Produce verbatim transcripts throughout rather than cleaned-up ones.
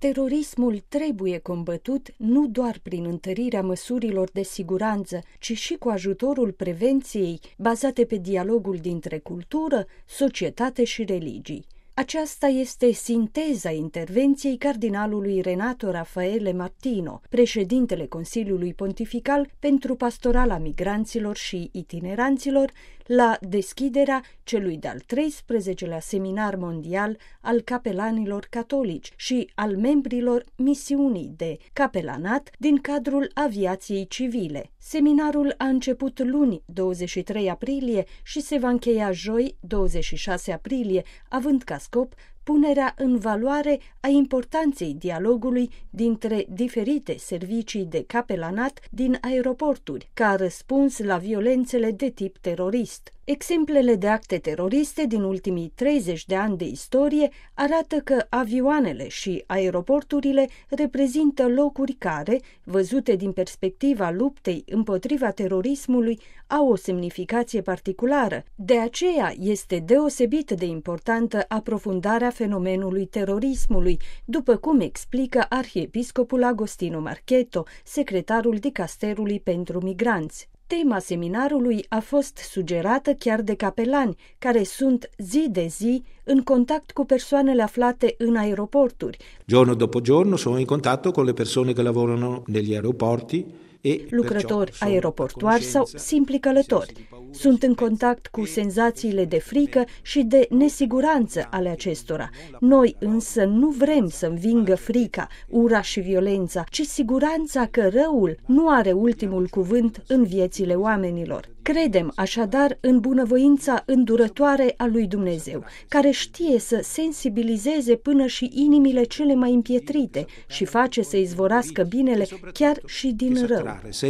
Terorismul trebuie combătut nu doar prin întărirea măsurilor de siguranță, ci și cu ajutorul prevenției bazate pe dialogul dintre cultură, societate și religii. Aceasta este sinteza intervenției cardinalului Renato Raffaele Martino, președintele Consiliului Pontifical pentru Pastorala Migranților și Itineranților, la deschiderea celui de-al treisprezecelea Seminar Mondial al Capelanilor Catolici și al membrilor misiunii de capelanat din cadrul aviației civile. Seminarul a început luni, douăzeci și trei aprilie, și se va încheia joi, douăzeci și șase aprilie, având ca scop punerea în valoare a importanței dialogului dintre diferite servicii de capelanat din aeroporturi, ca răspuns la violențele de tip terorist. Exemplele de acte teroriste din ultimii treizeci de ani de istorie arată că avioanele și aeroporturile reprezintă locuri care, văzute din perspectiva luptei împotriva terorismului, au o semnificație particulară. De aceea este deosebit de importantă aprofundarea fenomenului terorismului, după cum explică arhiepiscopul Agostino Marchetto, secretarul dicasterului pentru migranți. Tema seminarului a fost sugerată chiar de capelani, care sunt zi de zi în contact cu persoanele aflate în aeroporturi. Giorno dopo giorno sono in contatto con le persone che lavorano negli aeroporti. Lucrători aeroportuari sau simpli călători. Sunt în contact cu senzațiile de frică și de nesiguranță ale acestora. Noi însă nu vrem să învingă frica, ura și violența, ci siguranța că răul nu are ultimul cuvânt în viețile oamenilor. Credem așadar în bunăvoința îndurătoare a lui Dumnezeu, care știe să sensibilizeze până și inimile cele mai împietrite și face să izvorască binele chiar și din rău.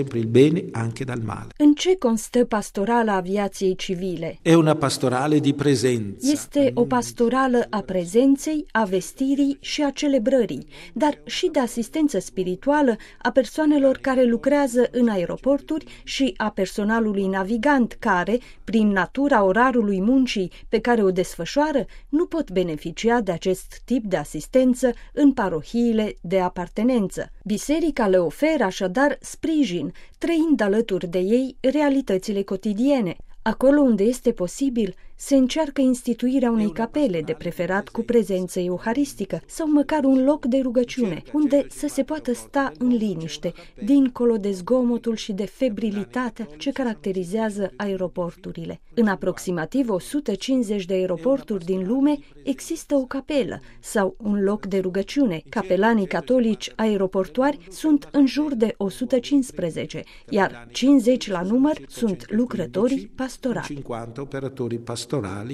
În ce constă pastorala aviației civile? E una pastorale di presenza. Este o pastorală a prezenței, a vestirii și a celebrării, dar și de asistență spirituală a persoanelor care lucrează în aeroporturi și a personalului navigant care, prin natura orarului muncii pe care o desfășoară, nu pot beneficia de acest tip de asistență în parohiile de apartenență. Biserica le oferă așadar sprijin, trăind alături de ei realitățile cotidiene. Acolo unde este posibil, se încearcă instituirea unei capele, de preferat cu prezență euharistică, sau măcar un loc de rugăciune, unde să se poată sta în liniște, dincolo de zgomotul și de febrilitatea ce caracterizează aeroporturile. În aproximativ o sută cincizeci de aeroporturi din lume există o capelă sau un loc de rugăciune. Capelanii catolici aeroportuari sunt în jur de o sută cincisprezece, iar cincizeci la număr sunt lucrătorii pastorali. cinquanta operatori pastorali